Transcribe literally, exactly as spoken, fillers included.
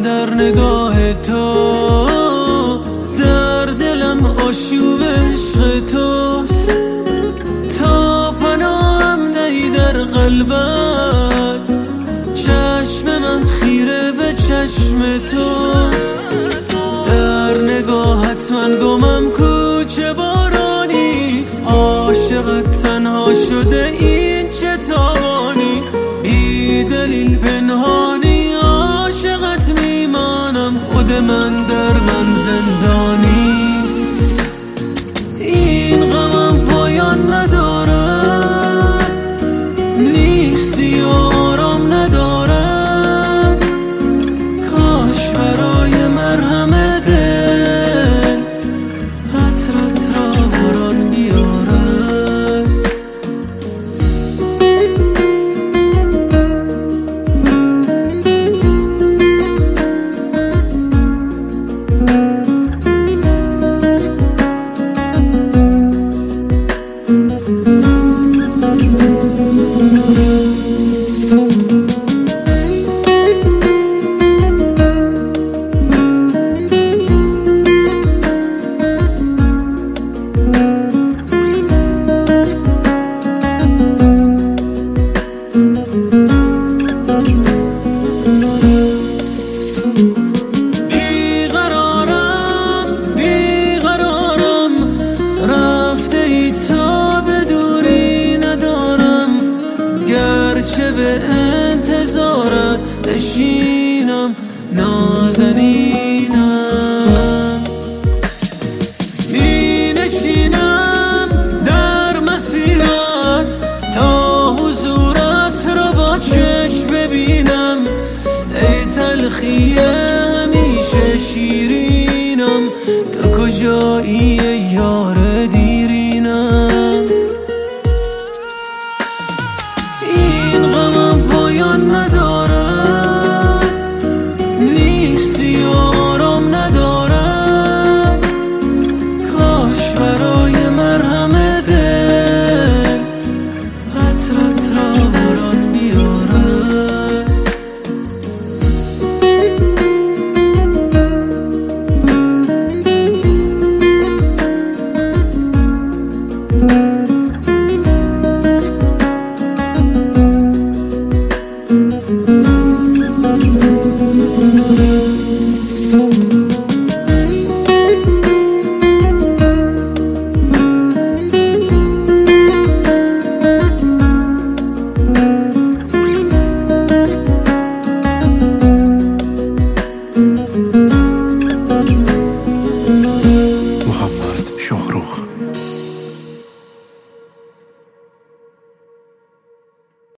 در نگاه تو، در دلم آشوب عشق توست. تا پناهم دهی در قلبت، چشم من خیره به چشم توست. در نگاهت من گمم کوچه بارانیست، عاشقت تنها شده این چه تاوانیست. بی دلیل پنهانی عاشقت میمانم، خود من در من زندانیست. این غمم پایان ندارد، نیستی و آرام ندارد. کاش برای مرهم دل عطرت را باران بیارد. چه به انتظارت نشینم نازنینم، می نشینم در مسیرت تا حضورت را با چشم ببینم. ای تلخی همیشه شیرینم، تو کجا